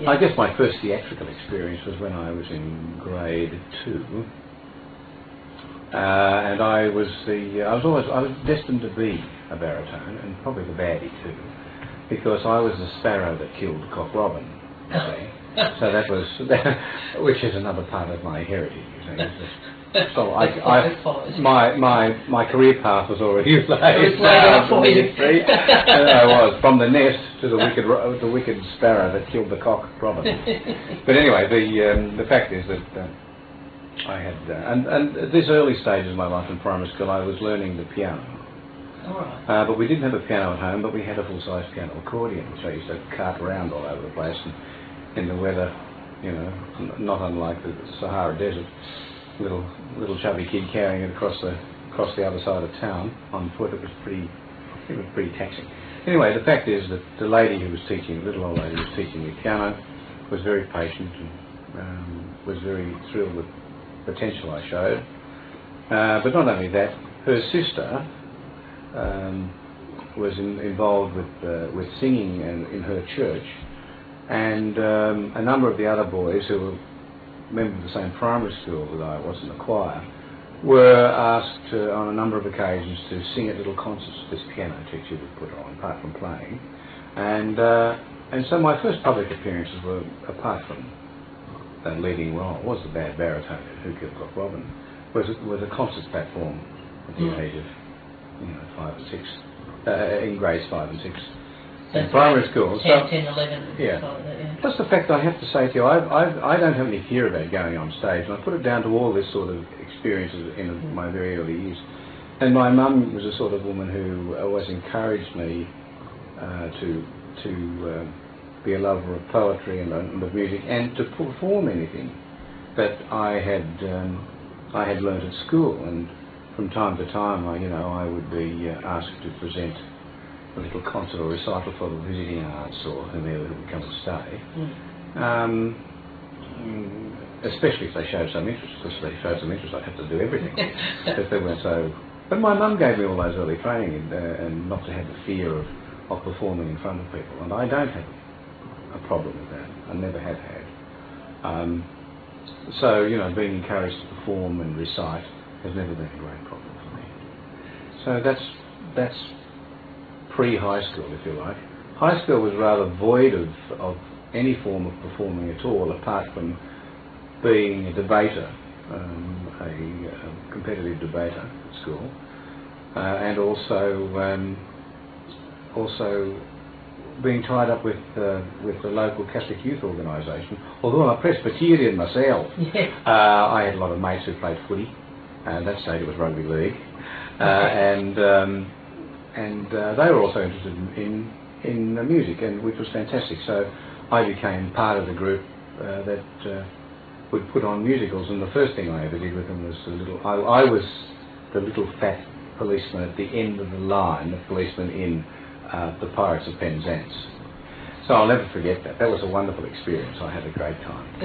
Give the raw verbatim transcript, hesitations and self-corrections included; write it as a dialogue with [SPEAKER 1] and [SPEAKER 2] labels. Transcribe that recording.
[SPEAKER 1] yeah.
[SPEAKER 2] I guess my first theatrical experience was when I was in grade two, uh, and I was the I was always I was destined to be a baritone, and probably the baddie too, because I was the sparrow that killed Cock Robin. You see. So that was, which is another part of my heritage. You see. So I, I, my my my career path was already laid
[SPEAKER 1] out for you.
[SPEAKER 2] And I was from the nest to the wicked the wicked sparrow that killed the cock robin. But anyway, the um, the fact is that uh, I had uh, and and at this early stage of my life in primary school, I was learning the piano.
[SPEAKER 1] All right.
[SPEAKER 2] Uh, but we didn't have a piano at home, but we had a full-size piano accordion, which I used to cart around all over the place. And in the weather, you know, not unlike the Sahara Desert, little little chubby kid carrying it across the across the other side of town on foot. It was pretty, it was pretty taxing. Anyway, the fact is that the lady who was teaching, little old lady who was teaching me piano, was very patient and um, was very thrilled with the potential I showed. Uh, but not only that, her sister um, was in, involved with uh, with singing in, in her church. And um, a number of the other boys who were members of the same primary school that I was in the choir were asked uh, on a number of occasions to sing at little concerts this piano teacher would put on, apart from playing. And uh, and so my first public appearances were, apart from that leading role, was the bad baritone in Who Killed Cock Robin, was was a concert platform at the mm. age of you know five and six, uh, in grades five and six. In primary school.
[SPEAKER 1] ten, ten, eleven.
[SPEAKER 2] Yeah.
[SPEAKER 1] Like that, yeah.
[SPEAKER 2] Plus the fact I have to say to you, I've, I've, I don't have any fear about going on stage, and I put it down to all this sort of experiences in mm. my very early years. And my mum was a sort of woman who always encouraged me uh, to to uh, be a lover of poetry and, and of music, and to perform anything that I had um, I had learnt at school. And from time to time, I, you know, I would be uh, asked to present a little concert or recital for the visiting arts or whomever who would come and stay. Mm. Um, especially if they showed some interest, because if they showed some interest, I'd have to do everything. If they weren't so. But my mum gave me all those early training and, uh, and not to have the fear of, of performing in front of people, and I don't have a problem with that. I never have had. Um, so you know, being encouraged to perform and recite has never been a great problem for me. So that's that's. pre-high school, if you like. High school was rather void of, of any form of performing at all, apart from being a debater, um, a, a competitive debater at school, uh, and also um, also being tied up with uh, with the local Catholic youth organisation. Although I'm a Presbyterian myself,
[SPEAKER 1] yeah.
[SPEAKER 2] uh, I had a lot of mates who played footy, and at that stage it was rugby league, uh, and um, and uh, they were also interested in, in in uh, music, and which was fantastic. So I became part of the group uh, that uh, would put on musicals, and the first thing I ever did with them was a little. I, I was the little fat policeman at the end of the line, the policeman in uh, The Pirates of Penzance. So I'll never forget that. That was a wonderful experience. I had a great time.